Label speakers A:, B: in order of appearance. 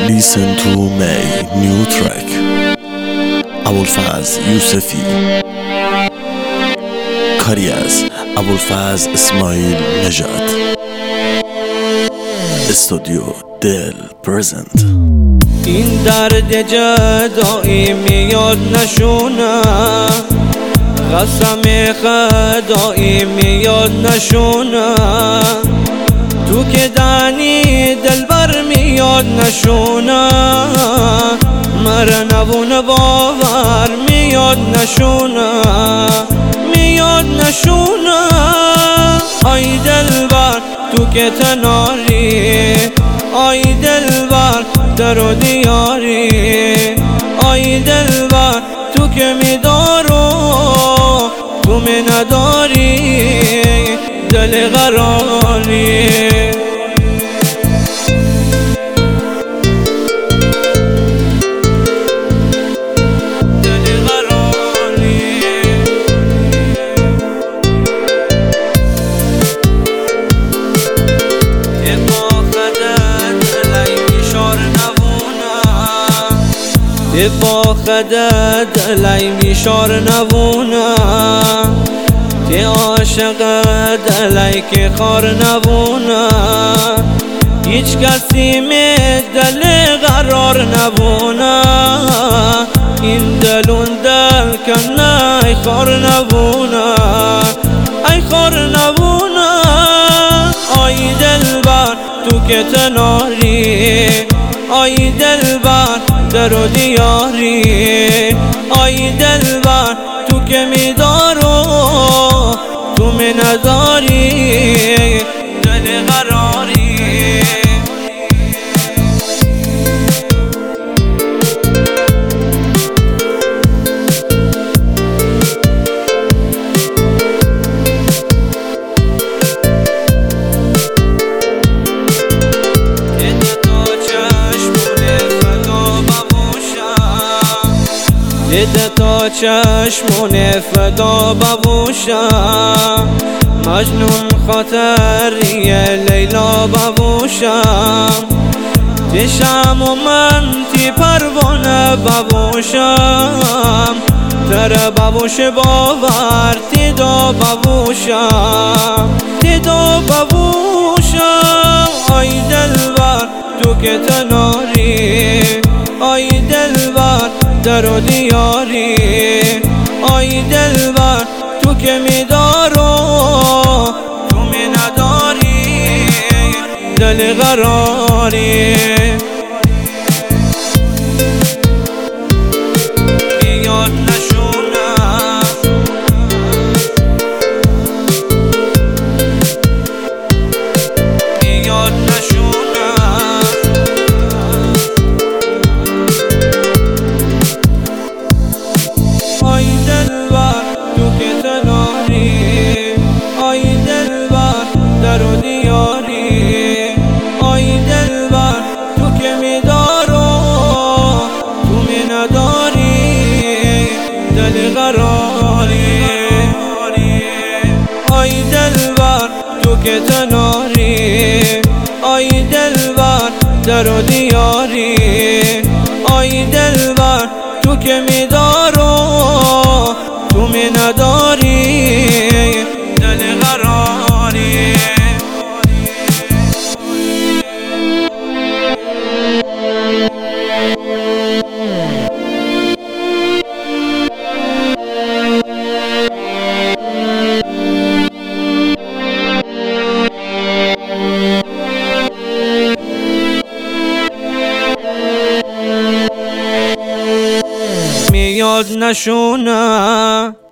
A: Listen to my new track. ابوالفضل یوسفی، کاری از ابوالفضل اسماعیل نژاد، استودیو دل پرزنت.
B: این درد جدایی میاد نشونه، قسم خدایی میاد نشونه، تو که دانی دلبر میاد نشونه، مر نبونه باور میاد نشونه، میاد نشونه. آی دلبر تو که تناری، آی دلبر در و دیاری، آی دلبر تو که میدارو تو می نداری دل قراری. با خدت لی میشار نبونه، تی عاشقت لی که خار نبونه، هیچ کسی می دل قرار نبونه، این دلون دل کنه ای خار نبونه، ای خار نبونه. آی دلبر تو که تناری، آی دلبر در و دیاری، آی دلبر تو که میدارو تو می نداری دل قراری. دیده تا چشمون فدا ببوشم، مجنون خاطری لیلا ببوشم، تشم و من تی پروانه ببوشم، تر ببوش باور تی دا ببوشم، تی دا ببوشم. آی دلبر تو که تناری، آی دلبر در و دیاری، آی دلبر تو که میدارو تو می نداری دل قراری. میاد نشونه، میاد نشونه، آی دلبر تو که تناری، آی دلبر در و دیاری، آی دلبر تو که میدارو تو می نداری دل قراری. آی دلبر تو که تناری، آی دلبر در و دیاری، آی دلبر تو که میدارو تو می نداری دل قراری. میاد نشونه